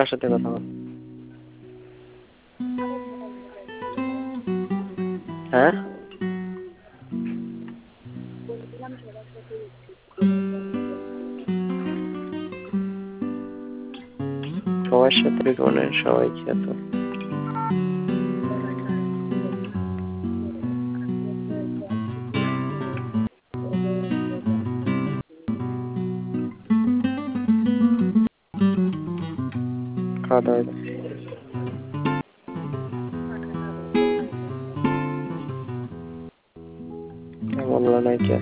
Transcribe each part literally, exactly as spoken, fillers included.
কার সাথে কথা বল? হ্যাঁ সবার সাথে মানে সবাই কি এত খাওয়া দাওয়া বললো নাই কে?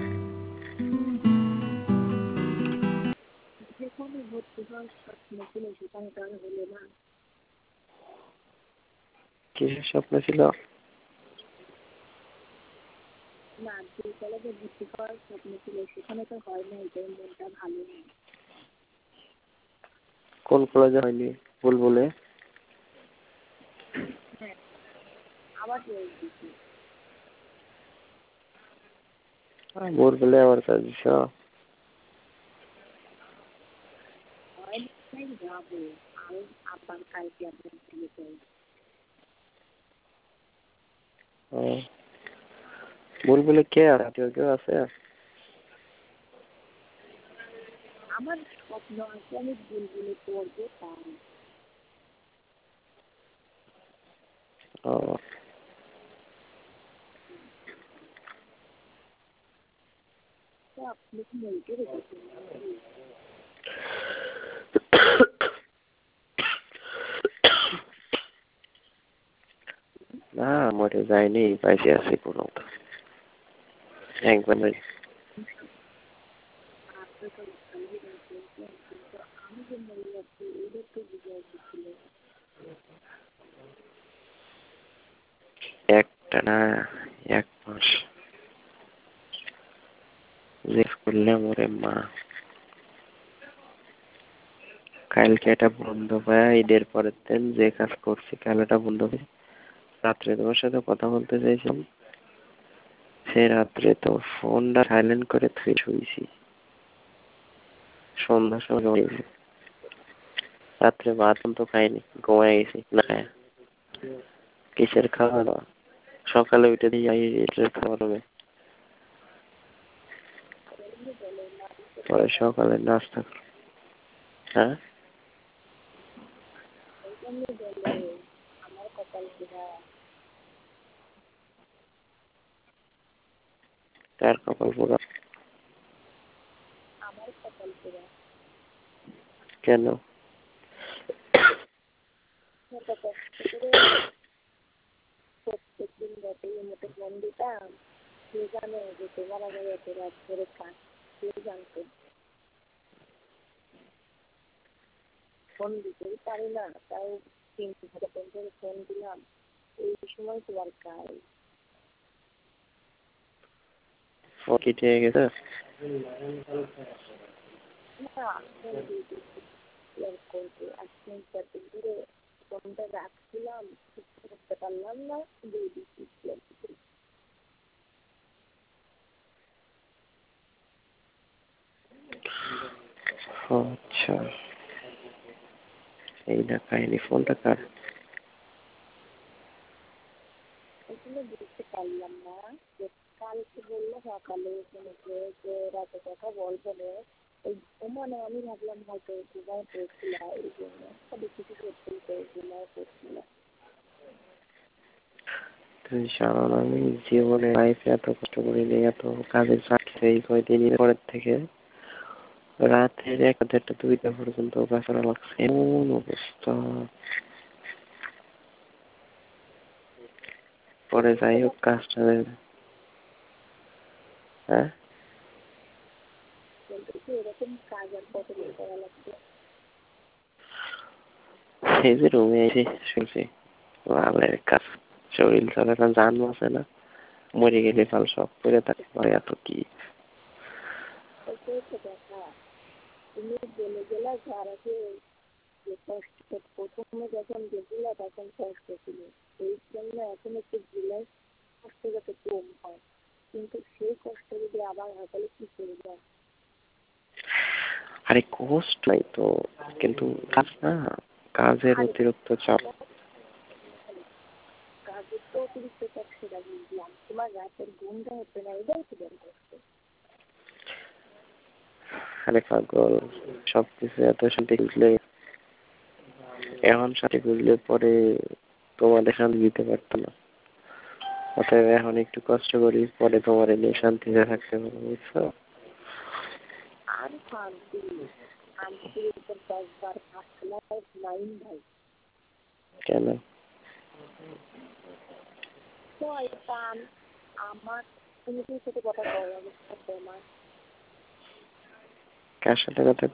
কিসের স্বপ্ন ছিল? কোন কলেজে হয়নি? বুলবুলে? বুলবুলে আবার কাজ দিছ? বুলবুলে কে আছে? কেউ কেউ আছে? আমার স্বপ্ন আছে আমি বুলবুলে পড়বো তাই। ও আপনি কি বলতে রেখেছেন? না মরে যায়নি, পাইছে আছি কোনো একবার একটা না এক মাস জিজ্ঞেস করলে মরে মা কালকে এটা বন্ধ পায় ঈদের পরের দিন যে কাজ করছি কাল এটা বন্ধ পাই রাত্রে তোমার সাথে কথা বলতে চাইছিলাম সে রাত্রে তো ফোনটা সাইলেন্ট করে থুয়ে শুয়েছি সন্ধ্যার সময় ঘুমিয়েছি রাত্রে ভাত তো খাইনি ঘুমাই গেছি না খায় কিসের খাওয়া দাওয়া সকালে উঠে দিয়ে আই খাওয়া দাবে পরে সকালে নাস্তা হ্যাঁ কার কপাল পোড়া? কেন? ফোন দিতেই পারি না তাও তিন ঘন্টা পর্যন্ত ফোন দিলাম এই সময় তোমার কাজ ফোন কি ঠিক গেছে? না ফোন দিতে করতে আজকে দূরে ফোনটা রাখছিলাম করতে পারলাম না দিয়ে দিচ্ছি। আচ্ছা এই না কাহিনী ফোনটা কার? বুঝতে পারলাম না যে কালকে বললো সকালে যে রাতে কথা বলবো না মানে আমি ভাবলাম হয়তো ঘুমায় পড়ছিল এই জন্য কিছু করতে ঘুমায় পড়ছিল। আমি জীবনে লাইফে এত কষ্ট করিনি এত কাজের চাকরি এই কয়দিনের পরের থেকে রাতের একটা দেড়টা দুইটা পর্যন্ত কাজ করা লাগছে এমন অবস্থা। পরে যাই হোক কাজটা হ্যাঁ এই যে রুমে এসে শুনছি ভালো কাজ শরীর চলে না জান আছে না মরে গেলে কাল সব করে থাকে এত কি তুমি বলে গেলা যার আগে প্রথমে যখন গেছিলা তখন কষ্ট ছিল এই জন্য এখন একটু গেলে কষ্ট যাতে কম হয় কিন্তু সেই কষ্ট যদি আবার হয় তাহলে কি করবে? আরে কষ্ট নাই তো কিন্তু কাজ না কাজের অতিরিক্ত চাপ। কাজের তো অতিরিক্ত চাপ, সেটা বুঝলাম। তোমার রাতের ঘুমটা হচ্ছে না, এটাই তো বের করছে। আরে পাগল, সবকিছু এত শান্তি খুঁজলে, এখন শান্তি খুঁজলে পরে তোমাদের শান্তি দিতে পারতো না। অতএব এখন একটু কষ্ট করি, পরে তোমার নিয়ে শান্তিতে থাকতে পারবো, বুঝছো? আর শান্তি শান্তির উপর দশবার পাঁচ লাখ লাইন ভাই। কেন? শয়তান আমার, তুমি কি সাথে কথা বলো আমার? কার সাথে কথা